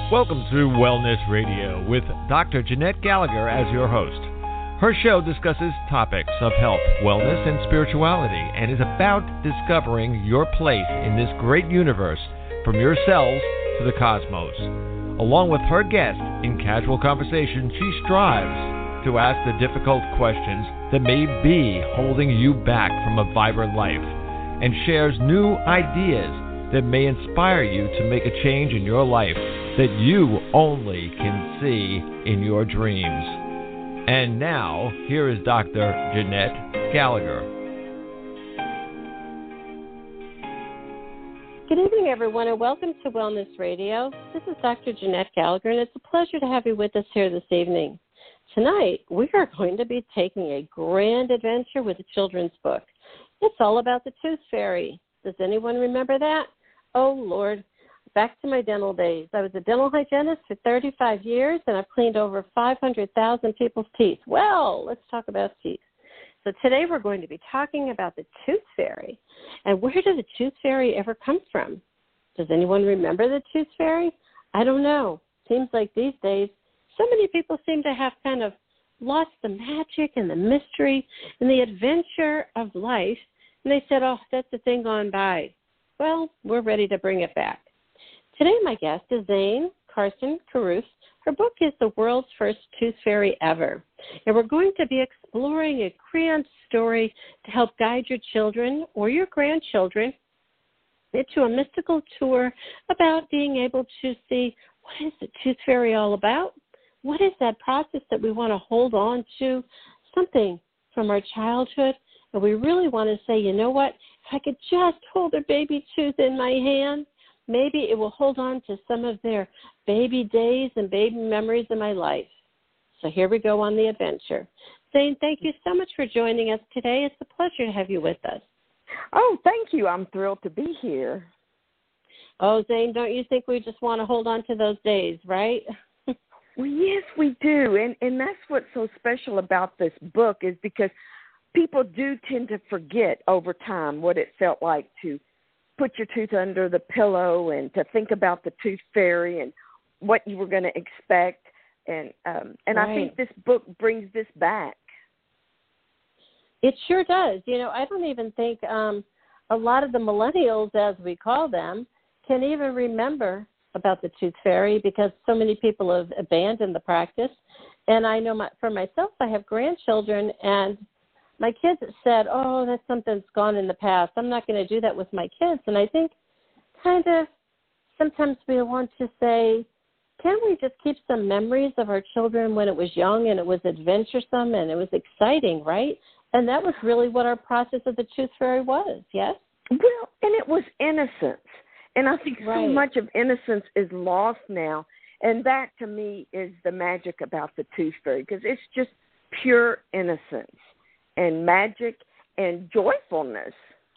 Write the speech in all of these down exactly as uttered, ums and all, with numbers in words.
Welcome to Wellness Radio with Doctor Jeanette Gallagher as your host. Her show discusses topics of health, wellness, and spirituality, and is about discovering your place in this great universe, from your cells to the cosmos. Along with her guests, in casual conversation, she strives to ask the difficult questions that may be holding you back from a vibrant life, and shares new ideas that may inspire you to make a change in your life that you only can see in your dreams. And now, here is Doctor Jeanette Gallagher. Good evening, everyone, and welcome to Wellness Radio. This is Doctor Jeanette Gallagher, and it's a pleasure to have you with us here this evening. Tonight, we are going to be taking a grand adventure with a children's book. It's all about the Tooth Fairy. Does anyone remember that? Oh, Lord. Back to my dental days. I was a dental hygienist for thirty-five years, and I've cleaned over five hundred thousand people's teeth. Well, let's talk about teeth. So today we're going to be talking about the Tooth Fairy. And where did the Tooth Fairy ever come from? Does anyone remember the Tooth Fairy? I don't know. Seems like these days so many people seem to have kind of lost the magic and the mystery and the adventure of life. And they said, oh, that's a thing gone by. Well, we're ready to bring it back. Today, my guest is Zane Carson Carruth. Her book is The World's First Tooth Fairy Ever. And we're going to be exploring a grand story to help guide your children or your grandchildren into a mystical tour about being able to see what is the Tooth Fairy all about? What is that process that we want to hold on to? Something from our childhood. And we really want to say, you know what? If I could just hold a baby tooth in my hand, maybe it will hold on to some of their baby days and baby memories in my life. So here we go on the adventure. Zane, thank you so much for joining us today. It's a pleasure to have you with us. Oh, thank you. I'm thrilled to be here. Oh, Zane, don't you think we just want to hold on to those days, right? Well, yes, we do. And, and that's what's so special about this book is because people do tend to forget over time what it felt like to put your tooth under the pillow and to think about the Tooth Fairy and what you were going to expect. And um, and right. I think this book brings this back. It sure does. You know, I don't even think um, a lot of the millennials, as we call them, can even remember about the Tooth Fairy because so many people have abandoned the practice. And I know my, for myself, I have grandchildren, and my kids said, oh, that's something that's gone in the past. I'm not going to do that with my kids. And I think kind of sometimes we want to say, can we just keep some memories of our children when it was young and it was adventuresome and it was exciting, right? And that was really what our process of the Tooth Fairy was, yes? Well, and it was innocence. And I think right. so much of innocence is lost now. And that, to me, is the magic about the Tooth Fairy because it's just pure innocence and magic and joyfulness.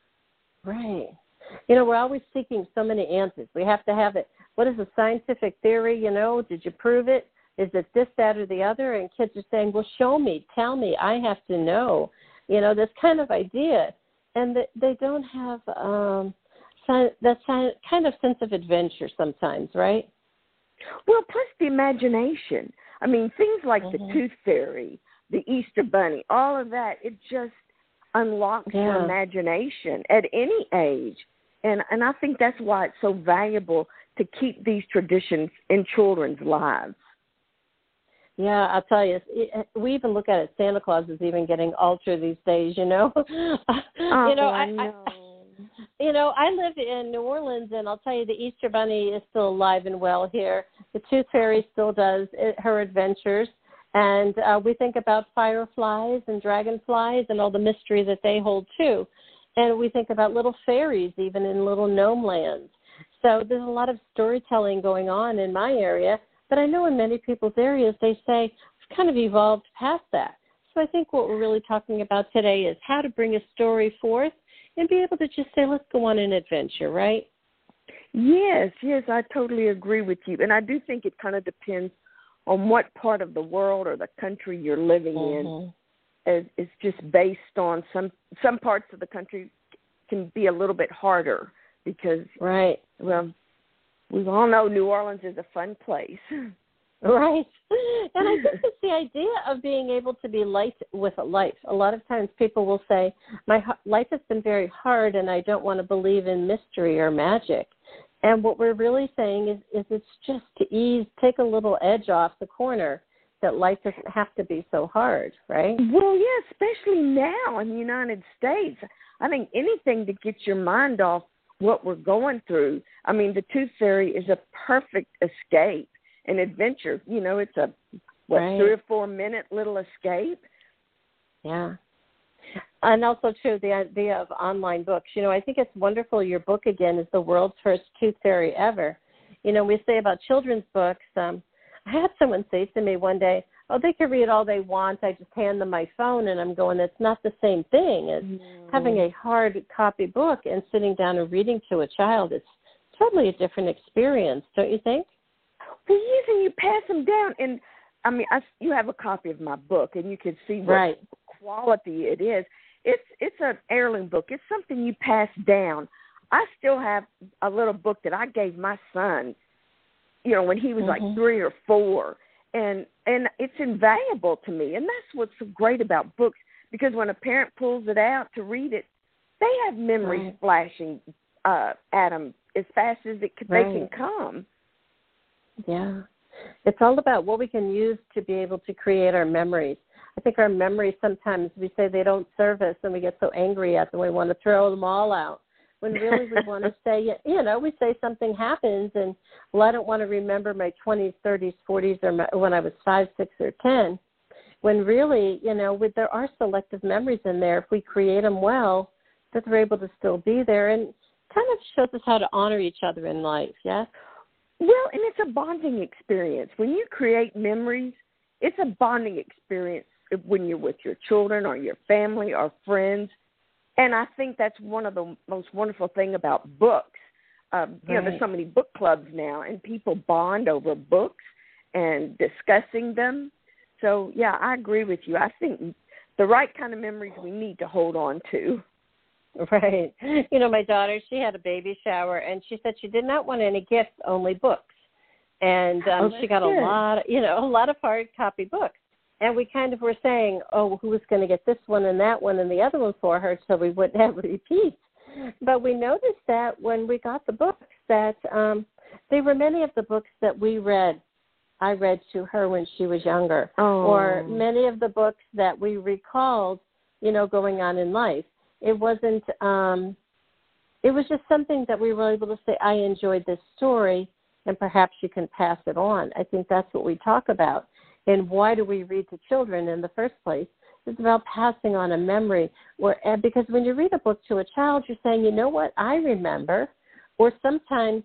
Right. You know, we're always seeking so many answers. We have to have it. What is a scientific theory, you know? Did you prove it? Is it this, that, or the other? And kids are saying, well, show me, tell me, I have to know. You know, this kind of idea. And they don't have um, that kind of sense of adventure sometimes, right? Well, plus the imagination. I mean, things like mm-hmm. the Tooth Fairy, the Easter Bunny, all of that, it just unlocks yeah. your imagination at any age. And and I think that's why it's so valuable to keep these traditions in children's lives. Yeah, I'll tell you, we even look at it, Santa Claus is even getting altered these days, you know. Oh, you know, I, I know. I, you know, I live in New Orleans, and I'll tell you, the Easter Bunny is still alive and well here. The Tooth Fairy still does it, her adventures. And uh, we think about fireflies and dragonflies and all the mystery that they hold, too. And we think about little fairies, even in little gnome lands. So there's a lot of storytelling going on in my area. But I know in many people's areas, they say we've kind of evolved past that. So I think what we're really talking about today is how to bring a story forth and be able to just say, let's go on an adventure, right? Yes, yes, I totally agree with you. And I do think it kind of depends on what part of the world or the country you're living mm-hmm. in. It's just based on some some parts of the country can be a little bit harder because, right. well, we all know New Orleans is a fun place. Right. And I think it's the idea of being able to be light with life. A lot of times people will say, my life has been very hard and I don't want to believe in mystery or magic. And what we're really saying is, is it's just to ease, take a little edge off the corner, that life doesn't have to be so hard, right? Well, yeah, especially now in the United States. I think anything to get your mind off what we're going through. I mean, the Tooth Fairy is a perfect escape. An adventure, you know, it's a what right. three or four minute little escape. Yeah, and also too the idea of online books. You know, I think it's wonderful. Your book again is the world's first Tooth Fairy ever. You know, we say about children's books. Um, I had someone say to me one day, "Oh, they can read all they want. I just hand them my phone," and I'm going, "That's not the same thing as mm-hmm. having a hard copy book and sitting down and reading to a child. It's totally a different experience, don't you think?" Well, yes, and you pass them down, and I mean, I, you have a copy of my book, and you can see what right. quality it is. It's it's an heirloom book. It's something you pass down. I still have a little book that I gave my son, you know, when he was mm-hmm. like three or four, and and it's invaluable to me. And that's what's so great about books, because when a parent pulls it out to read it, they have memories right. flashing uh, at them as fast as it, right. they can come. Yeah. It's all about what we can use to be able to create our memories. I think our memories sometimes we say they don't serve us and we get so angry at them we want to throw them all out. When really we want to say, you know, we say something happens and, well, I don't want to remember my twenties, thirties, forties, or my, when I was five, six, or ten. When really, you know, with, there are selective memories in there. If we create them well, that they're able to still be there, and kind of shows us how to honor each other in life, yes? Well, and it's a bonding experience. When you create memories, it's a bonding experience when you're with your children or your family or friends. And I think that's one of the most wonderful thing about books. Um, you right. know, there's so many book clubs now, and people bond over books and discussing them. So, yeah, I agree with you. I think the right kind of memories we need to hold on to. Right. You know, my daughter, she had a baby shower, and she said she did not want any gifts, only books. And um, oh, she got good. a lot, of, you know, a lot of hard copy books. And we kind of were saying, oh, who was going to get this one and that one and the other one for her so we wouldn't have repeats. But we noticed that when we got the books that um, they were many of the books that we read, I read to her when she was younger, oh. or many of the books that we recalled, you know, going on in life. It wasn't, um, it was just something that we were able to say, I enjoyed this story, and perhaps you can pass it on. I think that's what we talk about. And why do we read to children in the first place? It's about passing on a memory. Where, because when you read a book to a child, you're saying, you know what, I remember. Or sometimes,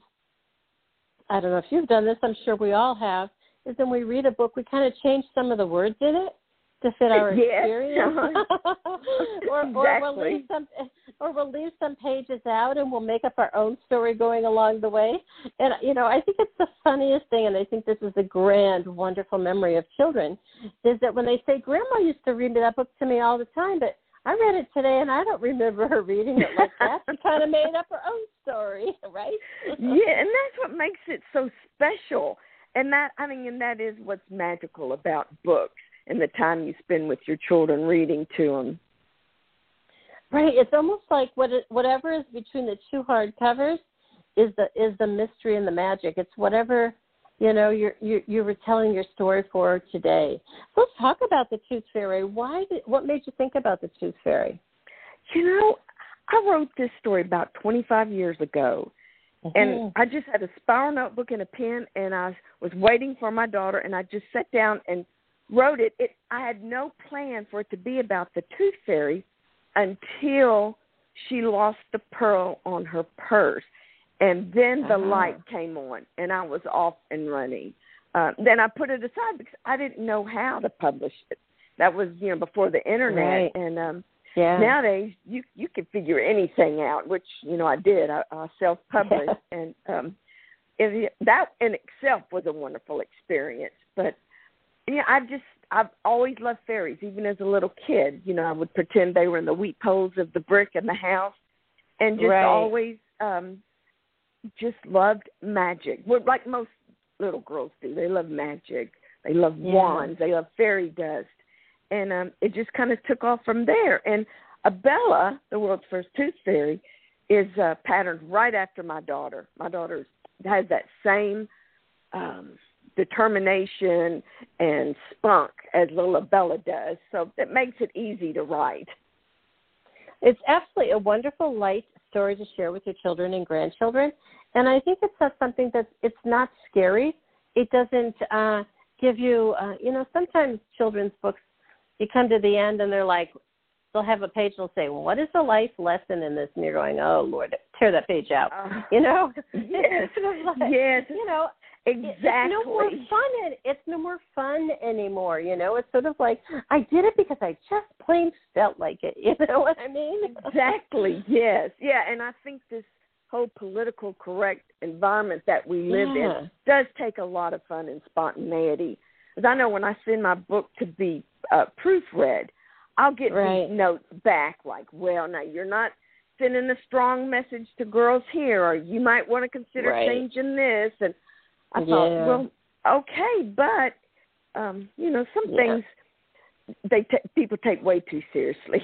I don't know if you've done this, I'm sure we all have, is when we read a book, we kind of change some of the words in it to fit our yes. experience, or, exactly. or we'll leave some, or we'll leave some pages out, and we'll make up our own story going along the way. And you know, I think it's the funniest thing, and I think this is a grand, wonderful memory of children, is that when they say, "Grandma used to read that book to me all the time, but I read it today, and I don't remember her reading it like that." She kind of made up her own story, right? Yeah, and that's what makes it so special. And that, I mean, and that is what's magical about books. And the time you spend with your children reading to them. Right. It's almost like what it, whatever is between the two hard covers is the is the mystery and the magic. It's whatever, you know, you're you you were telling your story for today. Let's talk about the Tooth Fairy. Why did, what made you think about the Tooth Fairy? You know, I wrote this story about twenty-five years ago. Mm-hmm. And I just had a spiral notebook and a pen, and I was waiting for my daughter, and I just sat down and wrote it. it. I had no plan for it to be about the Tooth Fairy until she lost the pearl on her purse. And then the uh-huh. light came on, and I was off and running. Uh, then I put it aside because I didn't know how to publish it. That was, you know, before the Internet. Right. And um, yeah. nowadays, you you can figure anything out, which, you know, I did. I, I self-published. Yeah. And um, it, that in itself was a wonderful experience. But yeah, I just, I've always loved fairies, even as a little kid. You know, I would pretend they were in the weep holes of the brick in the house, and just right. always, um, just loved magic. Well, like most little girls do. They love magic. They love yeah. wands. They love fairy dust. And um, it just kind of took off from there. And Abella, the world's first tooth fairy, is uh, patterned right after my daughter. My daughter has that same um, determination and spunk as little Abella does. So it makes it easy to write. It's absolutely a wonderful, light story to share with your children and grandchildren. And I think it's not something that's, it's not scary. It doesn't uh, give you, uh, you know, sometimes children's books, you come to the end and they're like, they'll have a page and they'll say, well, what is the life lesson in this? And you're going, oh, Lord, tear that page out. Uh, you know? Yes, sort of like, yes. You know, exactly. It's no more fun. It's no more fun anymore. You know, it's sort of like I did it because I just plain felt like it. You know what I mean? Exactly. Yes. Yeah. And I think this whole political correct environment that we live yeah. in does take a lot of fun and spontaneity. Because I know when I send my book to be uh, proofread, I'll get right. these notes back like, well, now you're not sending a strong message to girls here, or you might want to consider right. changing this. And I yeah. thought, well, okay, but, um, you know, some yeah. things they t- people take way too seriously.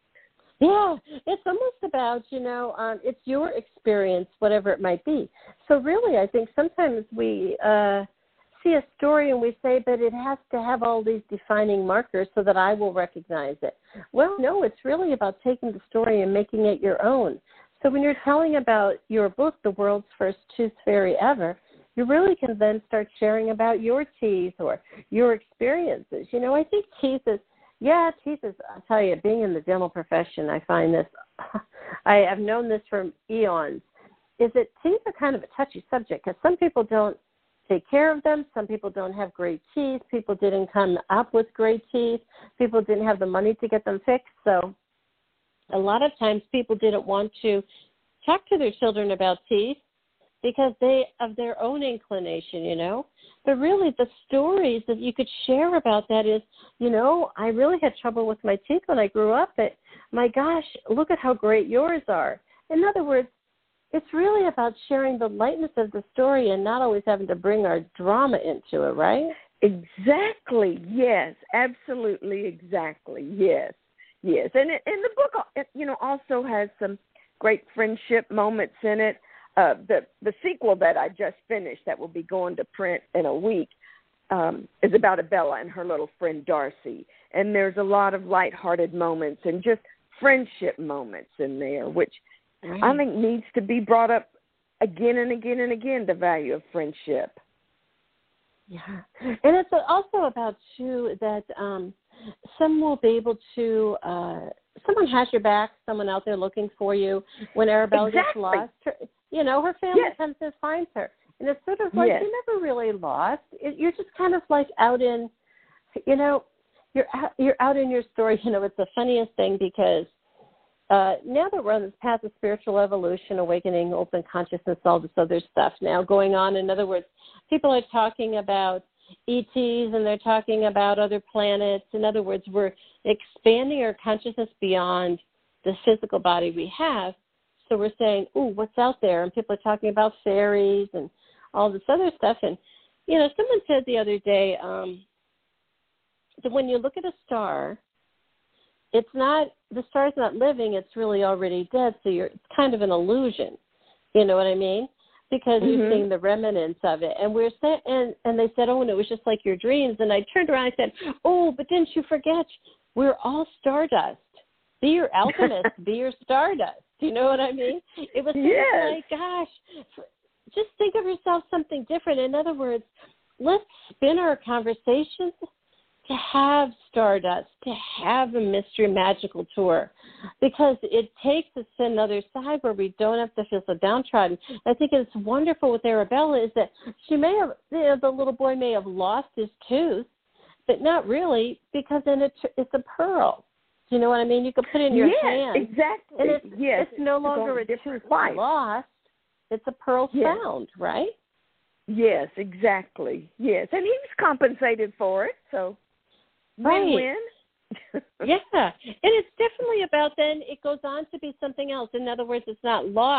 Yeah, it's almost about, you know, um, it's your experience, whatever it might be. So really, I think sometimes we uh, see a story and we say, but it has to have all these defining markers so that I will recognize it. Well, no, it's really about taking the story and making it your own. So when you're telling about your book, The World's First Tooth Fairy Ever, you really can then start sharing about your teeth or your experiences. You know, I think teeth is, yeah, teeth is, I'll tell you, being in the dental profession, I find this, I have known this for eons, is that teeth are kind of a touchy subject because some people don't take care of them. Some people don't have great teeth. People didn't come up with great teeth. People didn't have the money to get them fixed. So a lot of times people didn't want to talk to their children about teeth because they, of their own inclination, you know. But really the stories that you could share about that is, you know, I really had trouble with my teeth when I grew up, but my gosh, look at how great yours are. In other words, it's really about sharing the lightness of the story and not always having to bring our drama into it, right? Exactly. Yes. Absolutely. Exactly. Yes. Yes. And it, and the book, you know, also has some great friendship moments in it. Uh, the the sequel that I just finished, that will be going to print in a week, um, is about Abella and her little friend Darcy. And there's a lot of lighthearted moments and just friendship moments in there, which right. I think needs to be brought up again and again and again, the value of friendship. Yeah. And it's also about, too, that um, some will be able to, uh, someone has your back, someone out there looking for you. When Arabella exactly. gets lost, her, you know, her family yes. comes and finds her. And it's sort of like yes. you're never really lost. It, you're just kind of like out in, you know, you're out, you're out in your story. You know, it's the funniest thing because uh, now that we're on this path of spiritual evolution, awakening, open consciousness, all this other stuff now going on. In other words, people are talking about E Ts and they're talking about other planets. In other words, we're expanding our consciousness beyond the physical body we have. So we're saying, ooh, what's out there? And people are talking about fairies and all this other stuff. And, you know, someone said the other day um, that when you look at a star, it's not, the star's not living, it's really already dead. So you're, it's kind of an illusion. You know what I mean? Because mm-hmm. you're seeing the remnants of it. And we're saying, and, and they said, oh, and it was just like your dreams. And I turned around and I said, oh, but didn't you forget? We're all stardust. Be your alchemist. Be your stardust. Do you know what I mean? It was sort yes. of like, gosh, just think of yourself something different. In other words, let's spin our conversations to have stardust, to have a mystery magical tour, because it takes us to another side where we don't have to feel so downtrodden. I think it's wonderful with Arabella is that she may have, you know, the little boy may have lost his tooth, but not really, because then it's, it's a pearl. Do you know what I mean? You could put it in your yes, hand. exactly. And it's, yes, it's no longer a tooth life. lost. It's a pearl yes. found, right? Yes, exactly. Yes, and he was compensated for it, so right. win-win. Yeah, and it's definitely about then it goes on to be something else. In other words, it's not lost.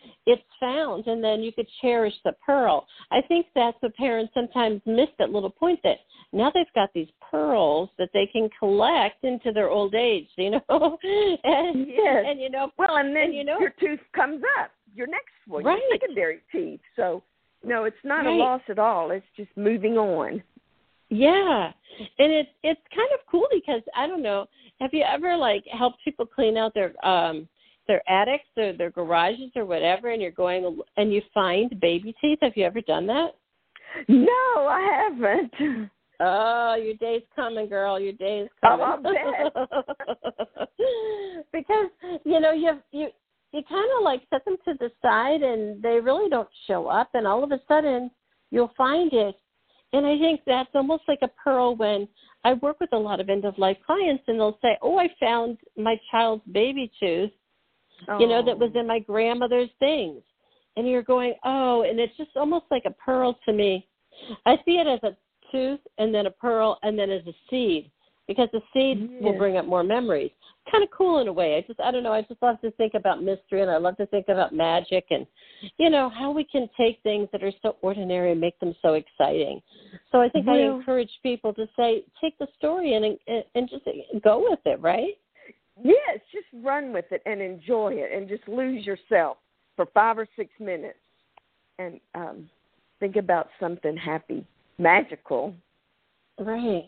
it's found, and then you could cherish the pearl. I think that's what parents sometimes miss, that little point that now they've got these pearls that they can collect into their old age, you know? and, yes. and, you know, well, and then and, you know, your tooth comes up, your next one, right. your secondary teeth. So, no, it's not right. a loss at all. It's just moving on. Yeah, and it's it's kind of cool because, I don't know, have you ever, like, helped people clean out their um their attics or their garages or whatever, and you're going and you find baby teeth? Have you ever done that? No, I haven't. Oh, your day's coming, girl. Your day's coming. Oh, I'll bet. Because, you know, you you you kind of like set them to the side, and they really don't show up, and all of a sudden you'll find it. And I think that's almost like a pearl when I work with a lot of end-of-life clients, and they'll say, oh, I found my child's baby tooth, oh. you know, that was in my grandmother's things. And you're going, oh, and it's just almost like a pearl to me. I see it as a tooth and then a pearl and then as a seed, because the seed yes. will bring up more memories. Kind of cool in a way. I just, I don't know, I just love to think about mystery, and I love to think about magic, and, you know, how we can take things that are so ordinary and make them so exciting. So I think well, I encourage people to say, take the story and, and and just go with it, right? Yes, just run with it and enjoy it, and just lose yourself for five or six minutes and um, think about something happy, magical. Right.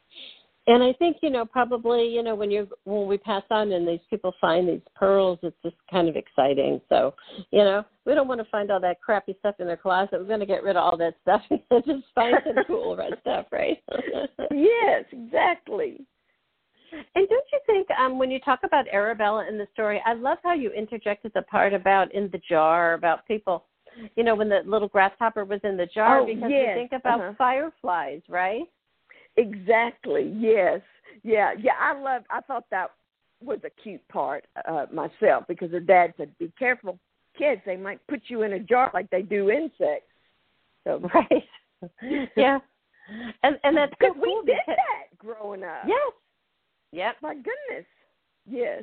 And I think, you know, probably, you know, when you when we pass on and these people find these pearls, it's just kind of exciting. So, you know, we don't want to find all that crappy stuff in their closet. We're going to get rid of all that stuff and just find some cool red stuff, right? Yes, exactly. And don't you think um, when you talk about Arabella in the story, I love how you interjected the part about in the jar, about people, you know, when the little grasshopper was in the jar, oh, because yes. we think about uh-huh. fireflies, right? Exactly. Yes. Yeah. Yeah. I loved. I thought that was a cute part uh, myself, because her dad said, "Be careful, kids. They might put you in a jar like they do insects." So right. yeah. And and that's so cool. We did because, that growing up. Yes. Yep. My goodness. Yes.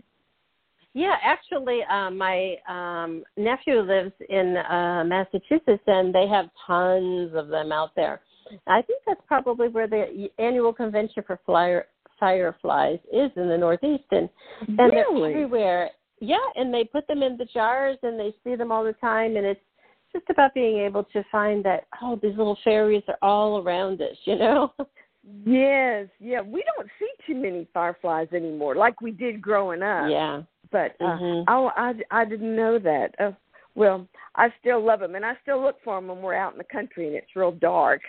Yeah, actually, uh, my um, nephew lives in uh, Massachusetts, and they have tons of them out there. I think that's probably where the annual convention for flyer, fireflies is, in the Northeast, and, and really? They're everywhere. Yeah, and they put them in the jars, and they see them all the time, and it's just about being able to find that, oh, these little fairies are all around us, you know? Yes, yeah. We don't see too many fireflies anymore like we did growing up. Yeah. But uh, mm-hmm. I, I, I didn't know that. Uh, well, I still love them, and I still look for them when we're out in the country and it's real dark.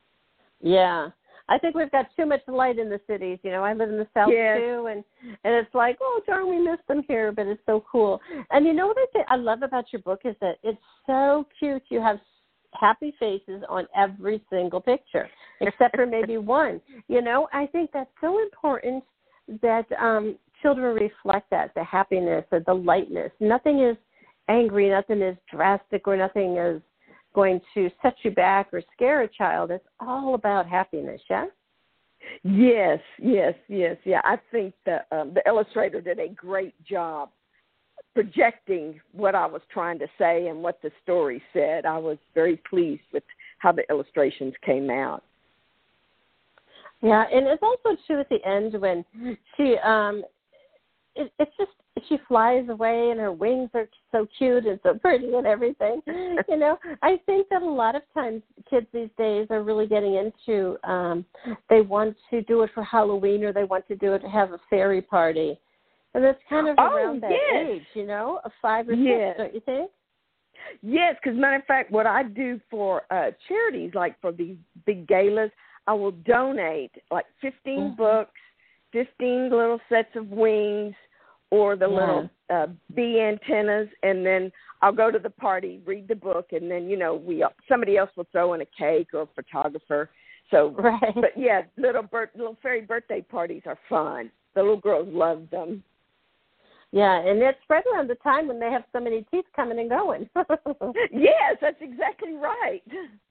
Yeah. I think we've got too much light in the cities. You know, I live in the South, yes. too, and, and it's like, oh, darn, we missed them here, but it's so cool. And you know what I, think I love about your book is that it's so cute. You have happy faces on every single picture, except for maybe one. You know, I think that's so important that um, children reflect that, the happiness, the, the lightness. Nothing is angry, nothing is drastic, or nothing is going to set you back or scare a child. It's all about happiness, yeah? Yes, yes, yes, yeah. I think the, um, the illustrator did a great job projecting what I was trying to say and what the story said. I was very pleased with how the illustrations came out. Yeah, and it's also true at the end when she, um, it, it's just, she flies away and her wings are so cute and so pretty and everything. You know, I think that a lot of times kids these days are really getting into, um, they want to do it for Halloween, or they want to do it to have a fairy party. And that's kind of oh, around that yes. age, you know, a five or yes. six, don't you think? Yes, because matter of fact, what I do for uh, charities, like for these big galas, I will donate like fifteen mm-hmm. books, fifteen little sets of wings, or the yeah. little uh, bee antennas, and then I'll go to the party, read the book, and then, you know, we somebody else will throw in a cake or a photographer. So, right. but yeah, little birth, little fairy birthday parties are fun. The little girls love them. Yeah, and it's right around the time when they have so many teeth coming and going. Yes, that's exactly right.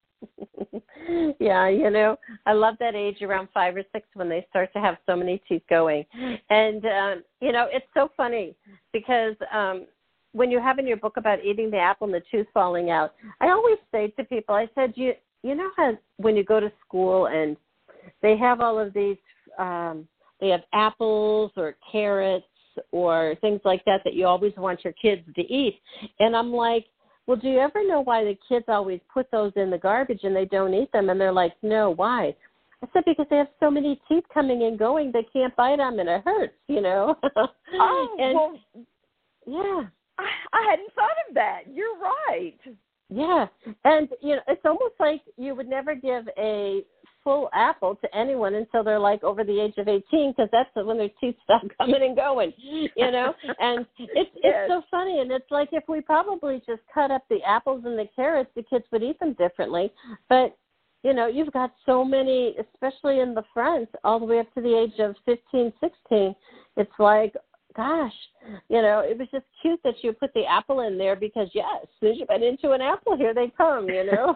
Yeah, you know, I love that age around five or six when they start to have so many teeth going. And, um, you know, it's so funny because um, when you have in your book about eating the apple and the tooth falling out, I always say to people, I said, you you know how when you go to school and they have all of these, um, they have apples or carrots or things like that that you always want your kids to eat. And I'm like, well, do you ever know why the kids always put those in the garbage and they don't eat them? And they're like, no, why? I said, because they have so many teeth coming and going, they can't bite them and it hurts, you know. Oh, and, well, yeah. I, I hadn't thought of that. You're right. Yeah. And, you know, it's almost like you would never give a full apple to anyone until they're like over the age of eighteen, because that's when their teeth stop coming and going, you know. And it's Yes. it's so funny. And it's like if we probably just cut up the apples and the carrots, the kids would eat them differently. But, you know, you've got so many, especially in the front, all the way up to the age of fifteen, sixteen. It's like, gosh, you know, it was just cute that you put the apple in there because, yes, as soon as you bite into an apple, here they come, you know.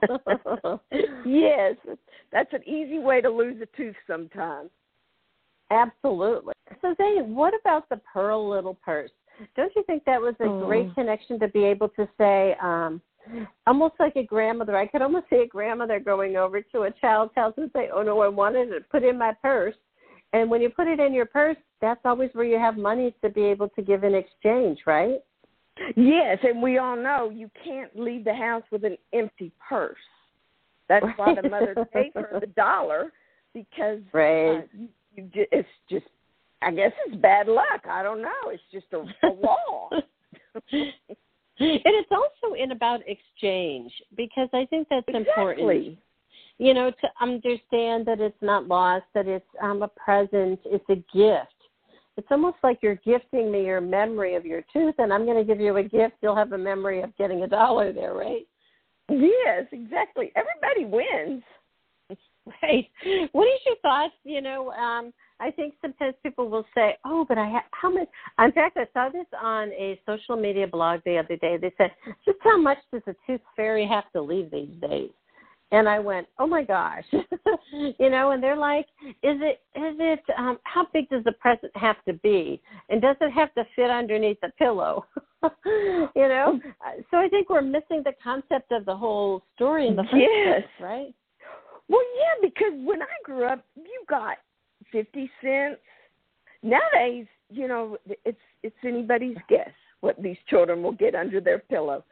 Yes, that's an easy way to lose a tooth sometimes. Absolutely. So, Zane, what about the Pearl Little Purse? Don't you think that was a Oh. great connection to be able to say, um, almost like a grandmother? I could almost see a grandmother going over to a child's house and say, oh, no, I wanted it put in my purse. And when you put it in your purse, that's always where you have money to be able to give in exchange, right? Yes, and we all know you can't leave the house with an empty purse. That's why the mother gave her the dollar, because right. uh, you, you just, it's just, I guess it's bad luck. I don't know. It's just a, a law. And it's also in about exchange, because I think that's Exactly. important. You know, to understand that it's not lost, that it's um, a present, it's a gift. It's almost like you're gifting me your memory of your tooth, and I'm going to give you a gift. You'll have a memory of getting a dollar there, right? Yes, exactly. Everybody wins. Right. What is your thoughts? You know, um, I think sometimes people will say, oh, but I ha- how much? In fact, I saw this on a social media blog the other day. They said, just how much does a tooth fairy have to leave these days? And I went, oh my gosh, you know, and they're like, is it, is it, um, how big does the present have to be? And does it have to fit underneath the pillow? You know? So I think we're missing the concept of the whole story in the first Yes. place, right? Well, yeah, because when I grew up, you got fifty cents. Nowadays, you know, it's it's anybody's guess what these children will get under their pillow.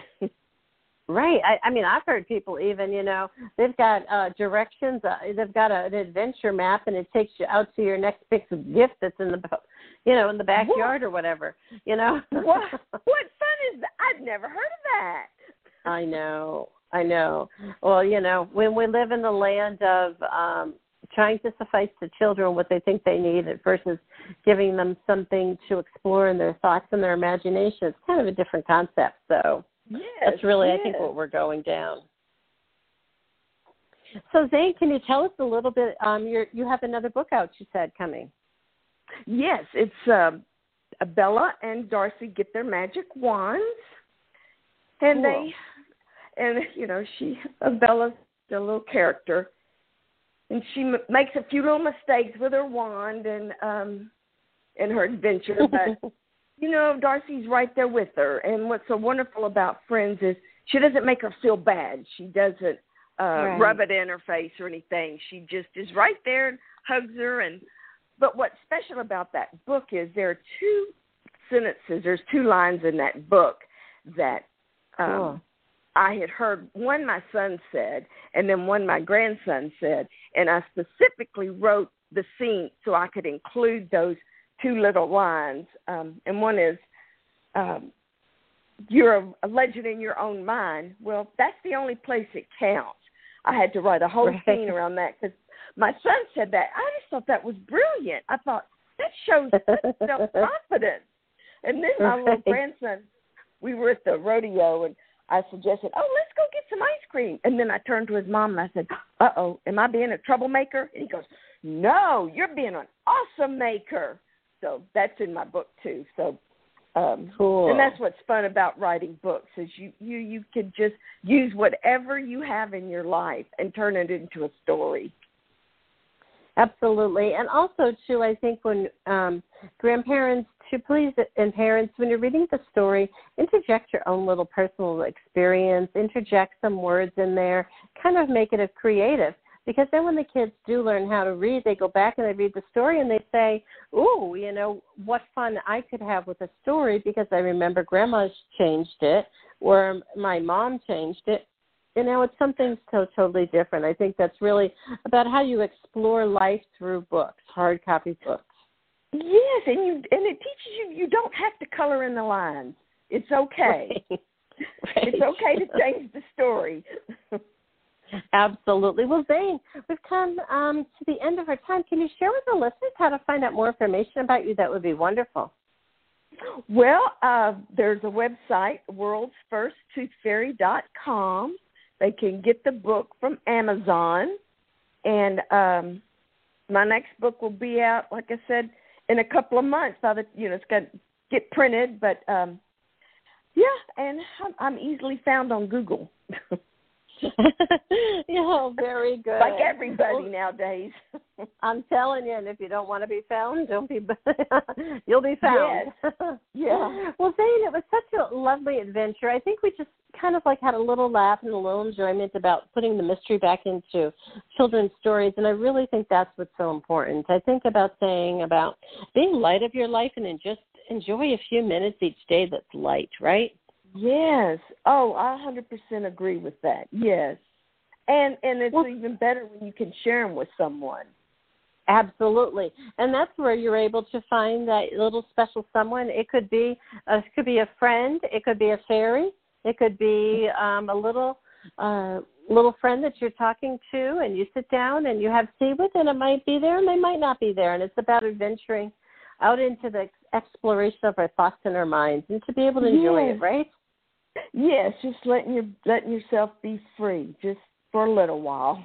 Right. I, I mean, I've heard people even, you know, they've got uh, directions. Uh, they've got a, an adventure map, and it takes you out to your next big gift that's in the, you know, in the backyard what? or whatever. You know. What? What fun is that? I've never heard of that. I know. I know. Well, you know, when we live in the land of um, trying to suffice the children what they think they need versus giving them something to explore in their thoughts and their imagination, it's kind of a different concept. So. Yes, That's really, yes. I think, what we're going down. So, Zane, can you tell us a little bit? Um, you're, you have another book out, you said, coming. Yes, it's uh, Bella and Darcy Get Their Magic Wands. And Cool. they, and, you know, she, uh, Bella's a little character. And she m- makes a few little mistakes with her wand and um, in her adventure, but... You know, Darcy's right there with her. And what's so wonderful about Friends is she doesn't make her feel bad. She doesn't uh, right. rub it in her face or anything. She just is right there and hugs her. And But what's special about that book is there are two sentences, there's two lines in that book that um, cool. I had heard. One my son said, and then one my grandson said. And I specifically wrote the scene so I could include those two little lines, um, and one is, um, you're a, a legend in your own mind. Well, that's the only place it counts. I had to write a whole right. scene around that because my son said that. I just thought that was brilliant. I thought, that shows self-confidence. And then my right. little grandson, we were at the rodeo, and I suggested, oh, let's go get some ice cream. And then I turned to his mom, and I said, uh-oh, am I being a troublemaker? And he goes, no, you're being an awesome maker. So that's in my book too. So, um, cool. And that's what's fun about writing books is you, you, you could just use whatever you have in your life and turn it into a story. Absolutely. And also, too, I think when um, grandparents, to, please, and parents, when you're reading the story, interject your own little personal experience, interject some words in there, kind of make it a creative. Because then when the kids do learn how to read, they go back and they read the story and they say, ooh, you know, what fun I could have with a story because I remember Grandma's changed it or my mom changed it. You know, it's something so totally different. I think that's really about how you explore life through books, hard copy books. Yes, and you and it teaches you you don't have to color in the lines. It's okay. Right. Right. It's okay to change the story. Absolutely. Well, Zane, we've come um, to the end of our time. Can you share with the listeners how to find out more information about you? That would be wonderful. Well, uh, there's a website, worlds first tooth fairy dot com. They can get the book from Amazon. And um, my next book will be out, like I said, in a couple of months. By the, you know, it's going to get printed. But, um, yeah, and I'm, I'm easily found on Google. Yeah, very good. Like everybody well, nowadays. I'm telling you, and if you don't want to be found, don't be. You'll be found. Yes. Yeah. Well, Zane, it was such a lovely adventure. I think we just kind of like had a little laugh and a little enjoyment about putting the mystery back into children's stories, and I really think that's what's so important. I think about saying about being light of your life and then just enjoy a few minutes each day that's light, right? Yes. Oh, I one hundred percent agree with that. Yes. And and it's well, even better when you can share them with someone. Absolutely. And that's where you're able to find that little special someone. It could be a, it could be a friend. It could be a fairy. It could be um, a little uh, little friend that you're talking to, and you sit down and you have tea with, and it might be there and they might not be there. And it's about adventuring out into the exploration of our thoughts and our minds and to be able to enjoy yes. it, right? Yes, just letting your letting yourself be free, just for a little while.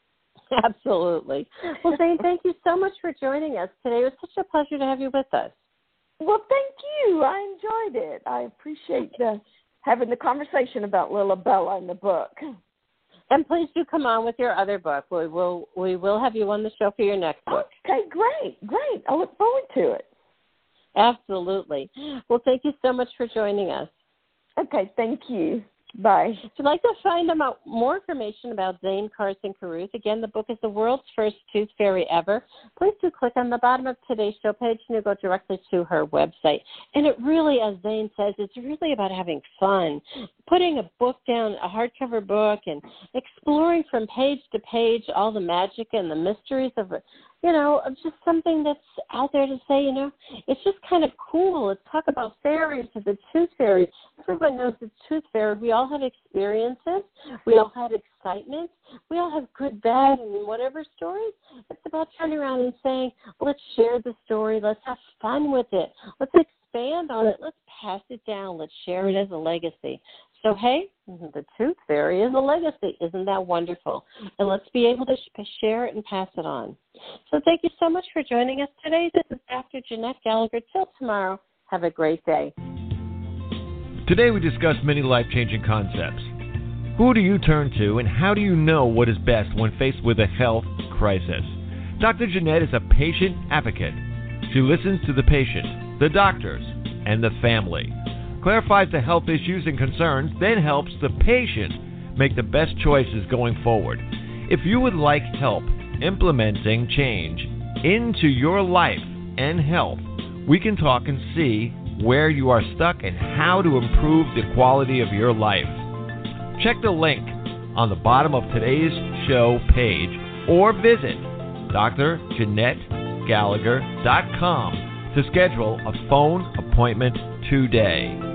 Absolutely. Well, Zane, thank you so much for joining us today. It was such a pleasure to have you with us. Well, thank you. I enjoyed it. I appreciate the, having the conversation about Lila Bella in the book. And please do come on with your other book. We will we will have you on the show for your next book. Okay, great, great. I look forward to it. Absolutely. Well, thank you so much for joining us. Okay, thank you. Bye. If you'd like to find out more information about Zane Carson Carruth, again, the book is The World's First Tooth Fairy Ever. Please do click on the bottom of today's show page and you'll go directly to her website. And it really, as Zane says, it's really about having fun, putting a book down, a hardcover book, and exploring from page to page all the magic and the mysteries of it. You know, just something that's out there to say, you know, it's just kind of cool. Let's talk about fairies and the tooth fairy. Everyone knows the tooth fairy. We all have experiences. We all have excitement. We all have good, bad, and whatever stories. It's about turning around and saying, let's share the story. Let's have fun with it. Let's expand on it. Let's pass it down. Let's share it as a legacy. So, hey, the tooth fairy is a legacy. Isn't that wonderful? And let's be able to sh- share it and pass it on. So thank you so much for joining us today. This is Doctor Jeanette Gallagher. Till tomorrow, have a great day. Today we discussed many life-changing concepts. Who do you turn to, and how do you know what is best when faced with a health crisis? Doctor Jeanette is a patient advocate. She listens to the patient, the doctors, and the family, clarifies the health issues and concerns, then helps the patient make the best choices going forward. If you would like help implementing change into your life and health, we can talk and see where you are stuck and how to improve the quality of your life. Check the link on the bottom of today's show page or visit D R Jeanette Gallagher dot com to schedule a phone appointment today.